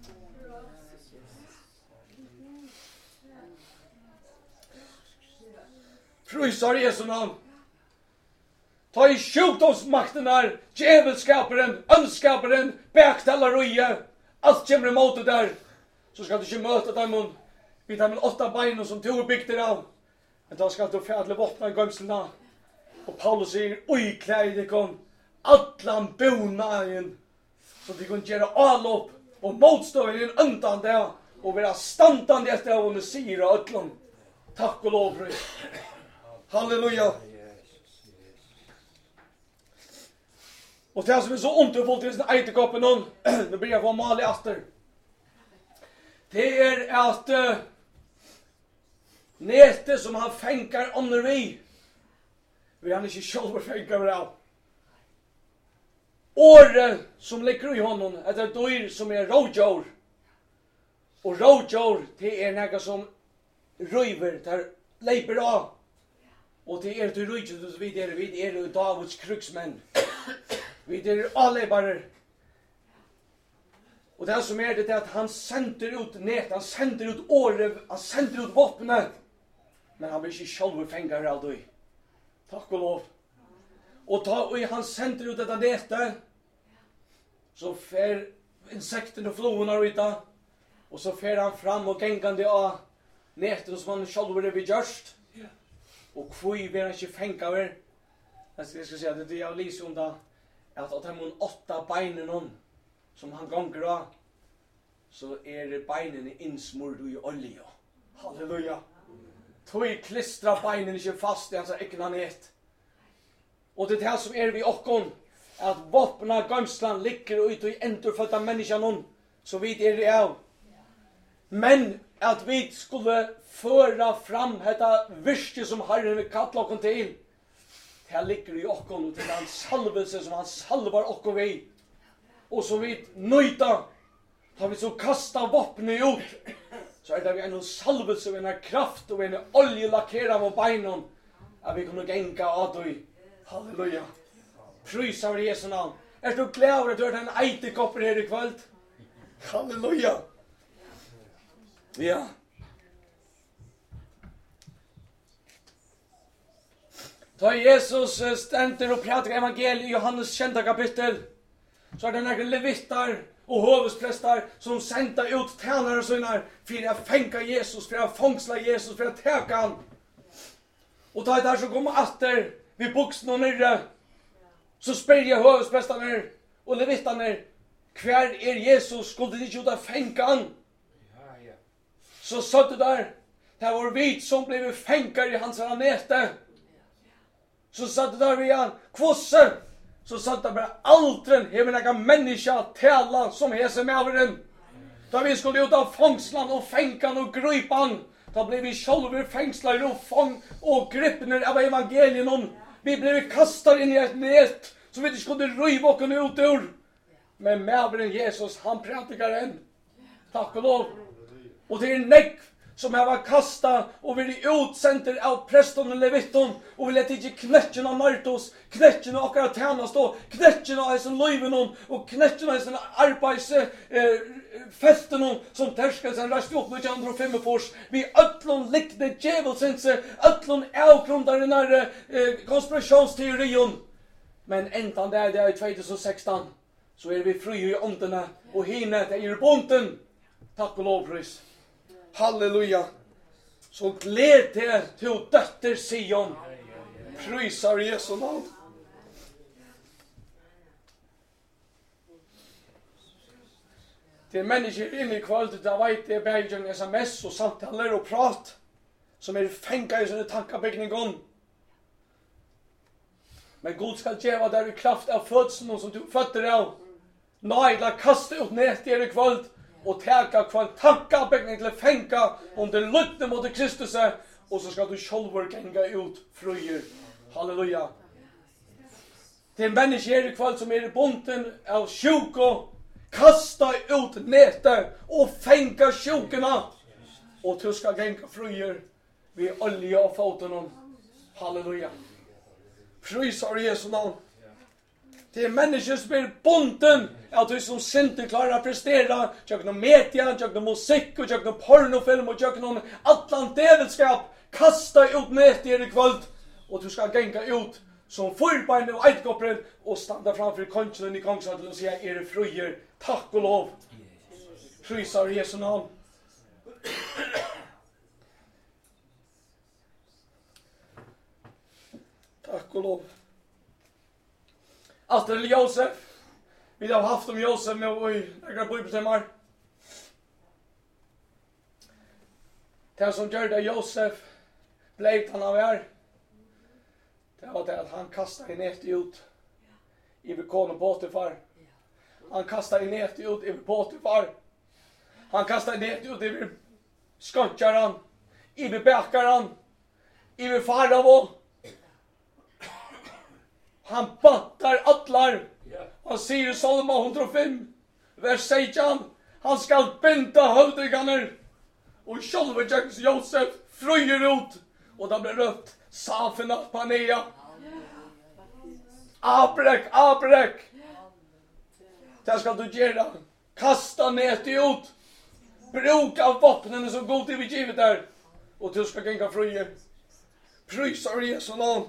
Frysar Jesu navn. Ta i sjukdomsmakten her, djevelskaperen, ønskaperen, bektallerøye, alt kommer imot det der. Så skal du ikke møte dem vid dem åtta beina som du er bygd av. Men da skal du fædle våpna i gømselna. Og Paulus sier, oi klei det kom, atlan bonagen, så de kan gjøre allop og motstående undan det, og være standande etter av henne sier og atlan. Takk og lov, fru. Halleluja. Og det som er så underfullt i sin eitekoppen nå, nå blir jeg på mal i aster. Det er at uh, nete som han fengar under vi, vil han ikke selv fengar av. Året som ligger i honom, er det dyr som er rådjår. Og rådjår, det er noe som røyver, det er leiper av. Og det er til røyjør, vi er, vi er Davids kruksmenn. Vi er alle bare. Og det som er det er at han sender ut net, han sender ut året, han sender ut våpnet. Men han vil ikke selv fenge av det. Takk og lov. Og ta, og han sender ut dette netet, så fer insektene og floene ut da. Og så fer han fram og gengande av neten som han sjálfur er vi gjørst. Og kvui vil han ikke fengt over. Jeg skal si at det er lyst om da, at av de åtta beinene som han gonger av, så er beinene innsmord i olje. Halleluja. Tog klistra beinene ikke fast i hans ekna net. Og det er det som er vi okkon, at våpna gømslan ligger ut i endurfødda menneskene, så vidt er det av. Men at vi skulle föra fram detta virke som Herren vil kalla okkon til, det ligger i okkon, og til han salvelse som han salvar okkon vi. Og så vidt nøyta, har vi så kasta våpnet ut, så er det vi en salvelse og en kraft og en olje lakkera på beinon, at vi kunne genka av døy. Halleluja. Prøys av Jesu navn. Er du glad over at du har en eitekopper her i kveld? Halleluja. Ja. Da Jesus stender og prater evangeliet i Johannes kjenta kapittel, så er det noen levittar og hovesprester som sendte ut tjenere sånne for å fenga Jesus, for å fangsla Jesus, for å teka han. Og da er det så kommer atter vi buksen og nyrre, så spør jeg hovespresterne og levitterne, hver er Jesus, skulle de ikke ut av fenga han? Så satt det der, det var vi som ble fengar i hans nete. Så satt det der vi han, kvosse, så satt det bare aldren, hever nega menneska tala som hese med averen. Da vi skulle ut av fangslan og fengan og grypan, da ble vi sjálfur fengslar og fang og grippner av evangelien. Vi ble kastar inn i et net, så vi ikke skulle ryva okken ut ur. Men med averen Jesus, han pratikar en. Takk og lov. Og det er negv som har vært kastet og vært utsender av preston og levitton, og vi lett ikke knettjen av nartos, knettjen av akkurat tjenest, og knettjen av hessen løyven, og knettjen av hessen arbeidsfelten eh, som terskelsen rest opp nitton hundre og fem-fors. Vi øtlån likte djevelsense, øtlån avgrundar den her eh, konspirasjonsteorien. Men enda det er det i tjugo sexton, så er vi fri i åndene, og hine det er bonten. Takk og lovpris. Halleluja. Så gled til til døtter Sion. Prysar Jesu navn. Til mennesker inne i kvalitet, da vet jeg bare en sms og samtaler og prat, som er fengt i sånne tankabygningen. Men Gud skal gjøre der i kraft av fødselen som du føtter av. Nei, la kaste ut ned i kvalitet, og teka kvann tankabygning til fenga under lytte mot Kristus, og så skal du sjálfur genga ut fruer. Halleluja. Til mennesker i kvall som er bunten av sjuko, kasta ut nete og fenga sjukena, og du skal genga fruer ved olje og foten. Halleluja. Prysar Jesu navn. Det er mennesker som er bunten av de som synte klarer å prestere, tjøkken media, tjøkken musikk, og tjøkken pornofilm, og tjøkken atlan develskap, kasta ut ned i kvöld, og du skal genga ut som forbeine og eitkopperen, og standa framfor kongen i kongsatelen og sier, er det fruer, takk og lov. Prysar Jesu navn. Takk og lov. Atter Josef. Vi har haft om Josef med i några bibeltimmar. Det som gjør det Josef blev han av her, det var det at han kastade ned ut i konen Potifar. Han kastade ned ut i Potifar. Han kastade ned ut i skontjaren, i bäckaren, i faravo. Han battar atlar. Han sier i Salma one oh five, vers sexton, han skal binda høvdiganer, og sjálfur James Josef frøyer ut, og da blir røpt Safena Panea. Abrek, abrek. Det skal du gjøre. Kasta ned ut. Bruk av vapnene som god til vi givet der, og du skal genga frøyer. Prysar Jesu navn.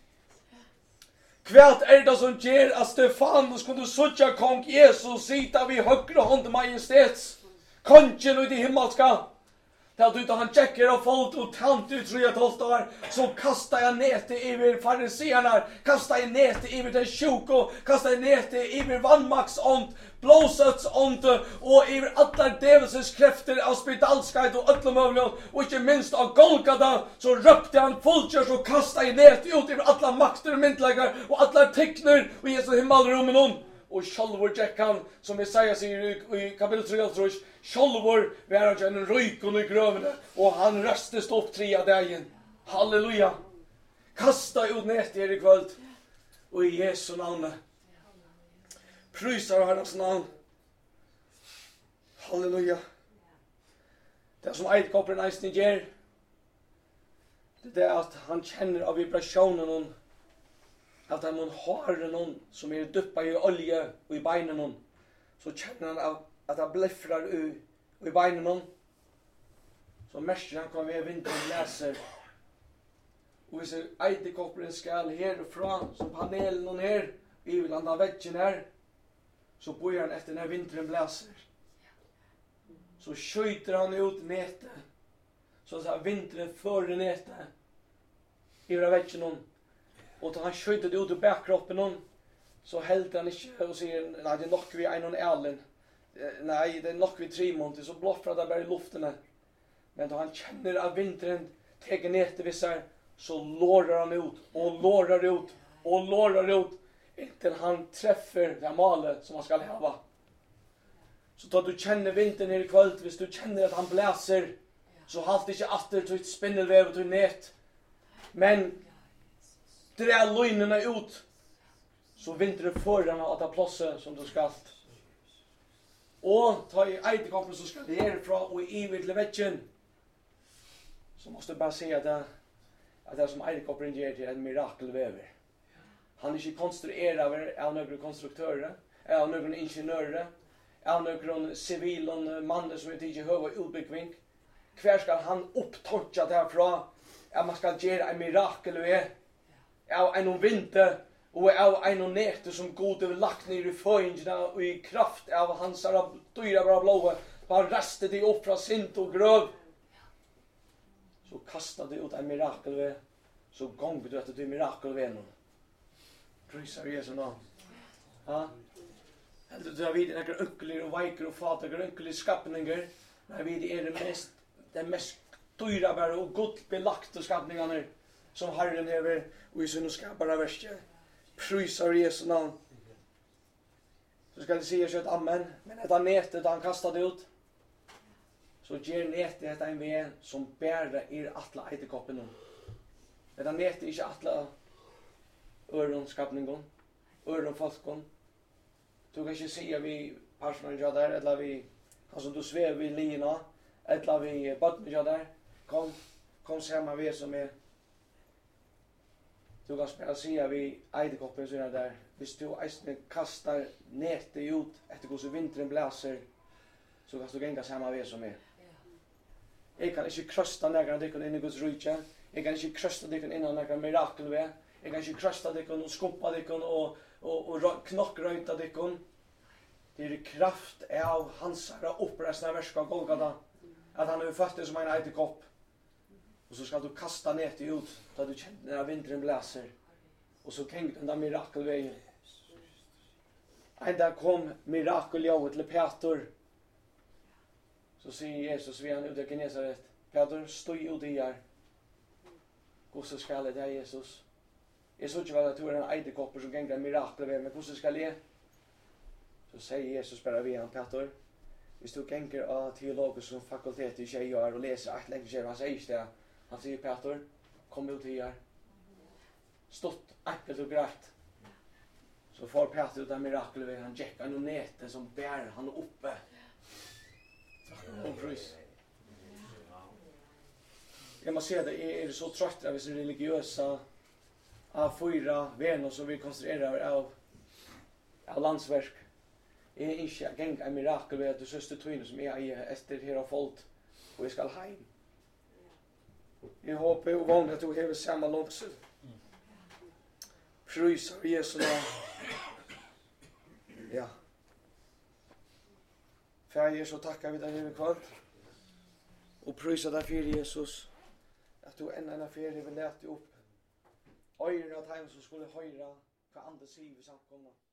Kvært er det som gjør at Stefanus kunne suttja kong Jesus sita vid høyre hånd majestets. Kongen ut i himmelska. Da du da han tjekker og folk og tant ut tre og tolv år, så kastar jeg nete iver fariseerna, kastar jeg nete iver den sjuko, kastar jeg nete iver vannmaksånd, blåsøts ånd, og iver alle djevelsens krefter av spedalskheid og øtlemøvlig, og ikke minst av Golgata, så røpte han fullkjørs og kastar jeg nete ut iver alle makter og myndlegger, og alle tekner, og Jesu himmelrommen om. Og sjálvur gekk han, som Jesaja sier i kapitel tre, sjálvur var han en røykon i grøvene, og han røstes opp tre av dagen. Halleluja! Kasta ut nett her i kvöld, og i Jesu navn. Prysar Herrens navn. Halleluja! Det som eidkopperen eisen gjør, det er at han kjenner av vibrasjonen at han har någon som är duppa i olja och i benen någon, så känner han av att han bläffrar u och i benen någon, så märker han kommer i vintern läser, och hvis eidkopperen skal herifrån som panelen någon här i landa väggen här, så bor han efter när vintern bläser, så skjuter han ut nätet, så att vintern före nätet i väggen någon. Och då han skjuter ut ur bakkroppen hon, så helt han inte och säger, nej det är nog vi en och ärlen. Nej, det är nog vi tre månader, så bloffrar det bara i luften. Men då han känner att vintern teger ner till vissar, så lårar han ut och lårar ut och lårar ut intill han träffar det malet som han ska leva. Så då du känner vintern här i kvöld, hvis du känner att han bläser, så halt inte atter till ett spindelväv och till nät. Men dra lögnerna ut, så vintern förarna att ha plåse som du ska. Och ta i eidkoppen så ska det härifrån och i vid till väggen. Så måste jag bara säga att det, att det som eidkoppen ger till en mirakelväver. Han är inte konstruerad av några konstruktörer, av några ingenjörer, av några civila mannen som inte har höga utbyggning. Kvar ska han upptorka därifrån att man ska göra en mirakelväver. Av en vinter og av en nete som god er lagt ner i føyngene og i kraft av hans dyra bra blåa. Bare reste de opp fra sint og grøv. Så kastet de ut en mirakelved. Så gong du etter du mirakelved nå. Prysar Jesu navn. Ja? Heldur du har vidt nekker ønkler og veiker og fater, ønkler skapninger. Nei, vi er det mest, det mest dyra bra og godt belagte skapningene som Herren hever og i sin skapare verste. Prysar Jesu navn. Så skal det si et amen, men dette netet da han kastet det ut, så gjør netet dette en ved som bærer er atle eitekoppen. Dette netet er ikke atle øren skapningen, øren folken. Du kan ikke si at vi personer gjør der, eller vi, han som du svever vi lina, eller vi bøttene gjør der. Kom, kom se meg ved som er. Du kan spela säga vi eidkoppen så är där. Hvis du eisne kastar nätet ut efter hur vintern bläser, så kan du gänga samma väg som är. Jag kan inte krösta några dikken in i Guds rike. Jag kan inte krösta dikken in i några mirakelväg. Jag kan inte krösta dikken och skumpa dikken och, och, och knockröjta dikken. Det är kraft av hans uppresna verk av Golgata. Att han är fattig som en eidkopp. Och så ska du kasta nätet ut då du känner när vintern bläser. Och så tänk den där mirakelvägen. En dag kom mirakeljovet till Peter. Så säger Jesus vid han ut i Genesaret. Peter, stå ut i här. Hur så ska det där Jesus? Jag såg inte väl att du är en eidekopper som gänger en mirakelväg. Men hur så ska det? Så säger Jesus bara vid han, Peter. Hvis du gänger av teologisk fakultet i tjejer och läser ett längre tjejer, han säger det. Han säger Peter, kom ut här. Stått enkelt och grejt. Så får Peter ut en mirakelväg. Han jäckar en näte som bär han uppe. Och frys. Jag måste säga det är så trött av vissa religiösa av fyra vänner som vi konstruerar av, av landsverk. Jag är inte gäng en mirakelväg att du syster tøyne som jag är efter hela folk och jag ska hem. Jag hoppas och vågar att du har samma långse. Prys av Jesu namn. Ja. Fægir, så takkar vi deg her i kvöld. Og prysa deg fyrir Jesus. At du enn enn fyrir vil lete opp. Øyre av tegn som skulle høyra hva andre sier vi samkomna.